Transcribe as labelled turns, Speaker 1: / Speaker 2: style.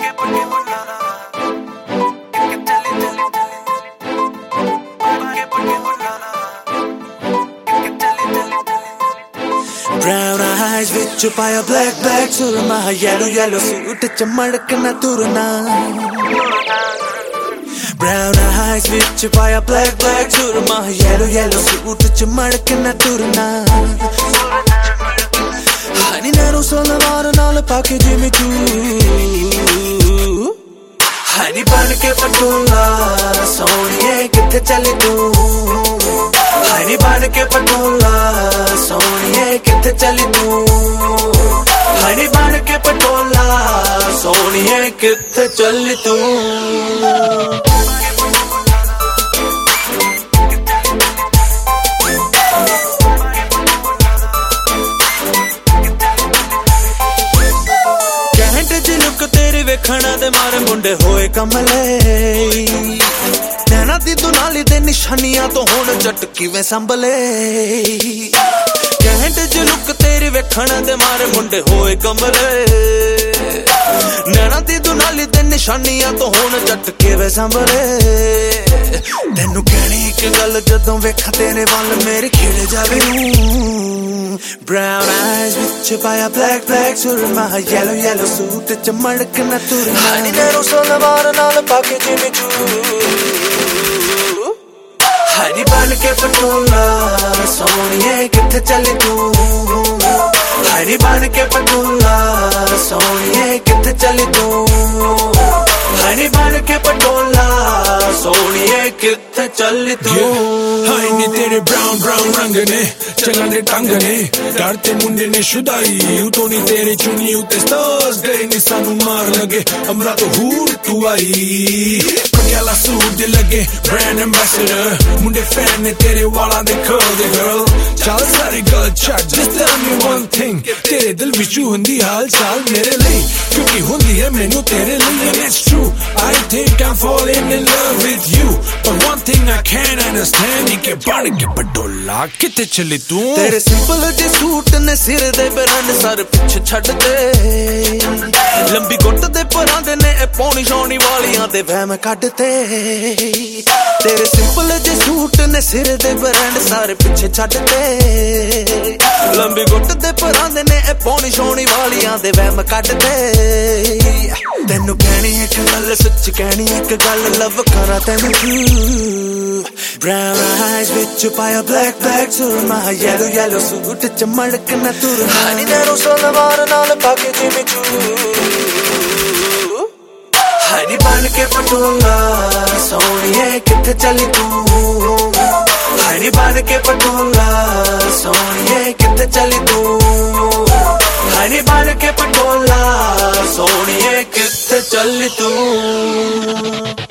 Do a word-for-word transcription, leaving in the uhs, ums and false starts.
Speaker 1: Brown eyes ਵਿੱਚ ਪਾਇਆ black black ਸੁਰਮਾ yellow yellow suit ਚ ਮੜਕਣਾ ਤੁਰਨਾ Brown eyes ਵਿੱਚ ਪਾਇਆ black black ਸੁਰਮਾ yellow yellow suit ਚ ਮੜਕਣਾ ਤੁਰਨਾ Honey ਨੈਰੋ ਸਲਵਾਰ ਨਾਲ ਪਾ ਕੇ ਜਿਵੇਂ ਤੂੰ Honey ਬਣ ਕੇ ਪਟੋਲਾ ਸੋਹਣੀਏ ਕਿੱਥੇ ਚੱਲੇ ਤੂੰ Honey ਬਣ ਕੇ ਪਟੋਲਾ ਸੋਹਣੀਏ ਕਿੱਥੇ ਚੱਲੀ ਤੂੰ Honey ਬਣ ਕੇ ਪਟੋਲਾ ਸੋਹਣੀਏ ਕਿੱਥੇ ਚੱਲੀ ਤੂੰ ਵੇਖਣਾ ਦੇ ਮਾਰੇ ਮੁੰਡੇ ਹੋਏ ਕਮਲੇ ਨੈਣਾ ਦੀ ਦੁਨਾਲੀ ਦੇ ਨਿਸ਼ਾਨੀਆਂ ਤੋਂ ਹੁਣ ਜੱਟ ਕਿਵੇਂ ਸੰਭਲੇ ਕਹਿਣ ਜੇ ਲੁੱਕ ਤੇਰੀ ਵੇਖਣਾ ਦੇ ਮਾਰੇ ਮੁੰਡੇ ਹੋਏ ਕਮਲੇ ਨੈਣਾ ਦੀ ਦੁਨਾਲੀ ਦੇ ਨਿਸ਼ਾਨੀਆਂ ਤੋਂ ਹੁਣ ਜੱਟ ਕਿਵੇਂ ਸੰਭਲੇ ਤੈਨੂੰ ਕਹਿਣੀ ਇੱਕ ਗੱਲ ਜਦੋਂ ਵੇਖਾਂ ਤੇਰੇ ਵੱਲ ਮੇਰੇ ਖਿੜ ਜਾਵੇ Brown eyes ਵਿੱਚ ਪਾਇਆ black black ਸੁਰਮਾ yellow yellow suit ਚ ਮੜਕਣਾ ਤੁਰਨਾ Honey ਨੈਰੋ ਸਲਵਾਰ ਨਾਲ ਪਾ ਕੇ ਜਿਵੇਂ ਤੂੰ Honey ਬਣ ਕੇ ਪਟੋਲਾ ਸੋਹਣੀਏ ਕਿੱਥੇ ਚੱਲੇ ਤੂੰ Honey ਬਣ ਕੇ ਪਟੋਲਾ ਸੋਹਣੀਏ ਕਿੱਥੇ ਚੱਲੇ ਤੂੰ Honey ਬਣ ਕੇ ਪਟੋਲਾ ਸੋਹਣੀਏ ਕਿੱਥੇ ਚੱਲੇ ਤੂੰ
Speaker 2: ਹਾਈ ਨੀ ਤੇਰੇ brown brown ਰੰਗ ਨੇ ਚੰਗਾਂ ਦੇ ਟੰਗ ਨੇ ਡਰ ਤੇ ਮੁੰਡੇ ਨੇ ਸ਼ੁਦਾਈ ਉਤੋਂ ਨੀ ਤੇਰੀ ਚੁੰਨੀ ਉੱਤੇ stars ਗਏ ਨੀ ਸਾਨੂੰ ਮਾਰ ਲਗੇ ਅਮਰਾ ਤੋਂ ਹੂਰ ਤੂੰ ਆਈ ਪਟਿਆਲਾ ਸੂਟ ਦੇ ਲੱਗੇ brand ambassador ਮੁੰਡੇ ਫੈਨ ਨੇ ਤੇਰੇ ਵਾਲਾਂ ਦੇ curl ਦੇ girl ਚੱਲ ਸਾਰੇ ਗੱਲ ਛੱਡ just tell me one thing ਤੇਰੇ ਦਿਲ ਵਿੱਚ ਹੁੰਦੀ ਹਾਲ ਚਾਲ ਮੇਰੇ ਲਈ ਕਿਉਂਕਿ ਹੁੰਦੀ ਹੈ ਮੈਨੂੰ ਤੇਰੇ ਲਈ and it's true I think I'm falling in love with you but one thing I can't understand ਕਿ ਬਣ ਕੇ ਪਟੋਲਾ ਕਿਤੇ ਚੱਲੀ ਤੂੰ
Speaker 1: ਤੇਰੇ ਸਿੰਪਲ ਜਿਹੇ ਸੂਟ ਨੇ ਸਿਰ ਦੇ ਬਰੰਡ ਸਰ ਪਿੱਛੇ ਛੱਡ ਦੇ ਲੰਬੀ ਗੁੱਟ ਦੇ ਪਰਾਂਦੇ ਨੇ ਇਹ ਪੌਣੀ ਛਾਉਣੀ ਵਾਲੀਆਂ ਦੇ ਵਹਿਮ ਕੱਢ ਤੇ ਤੇਰੇ ਸਿੰਪਲ ਜਿਹੇ ਸੂਟ ਨੇ ਸਿਰ ਦੇ ਬਰੰਡ ਸਰ ਪਿੱਛੇ ਛੱਡ ਤੇ ਲੰਬੀ ਗੁੱਟ ਦੇ ਪਰਾਂਦੇ ਨੇ ਇਹ ਪੌਣੀ ਛਾਉਣੀ ਵਾਲੀਆਂ ਦੇ ਵਹਿਮ ਕੱਢ ਤੇ ਤੈਨੂੰ ਕਹਿਣੀ ਇੱਕ ਗੱਲ ਸੱਚ ਕਹਿਣੀ ਇੱਕ ਗੱਲ ਲਵ ਕਰਾਂ ਤੈਨੂੰ Brown eyes ਵਿੱਚ ਪਾਇਆ black black ਸੁਰਮਾ yellow yellow suit ਚ ਮੜਕਣਾ ਤੁਰਨਾ Honey ਨੈਰੋ ਸਲਵਾਰ ਨਾਲ ਪਾ ਕੇ ਜਿਵੇਂ ਤੂੰ Honey ਬਣ ਕੇ ਪਟੋਲਾ ਸੋਹਣੀਏ ਕਿੱਥੇ ਚੱਲੀ ਤੂੰ Honey ਬਣ ਕੇ ਪਟੋਲਾ ਸੋਹਣੀਏ ਕਿੱਥੇ ਚੱਲੀ ਤੂੰ Honey ਬਣ ਕੇ ਪਟੋਲਾ ਸੋਹਣੀਏ ਕਿੱਥੇ ਚੱਲੀ ਤੂੰ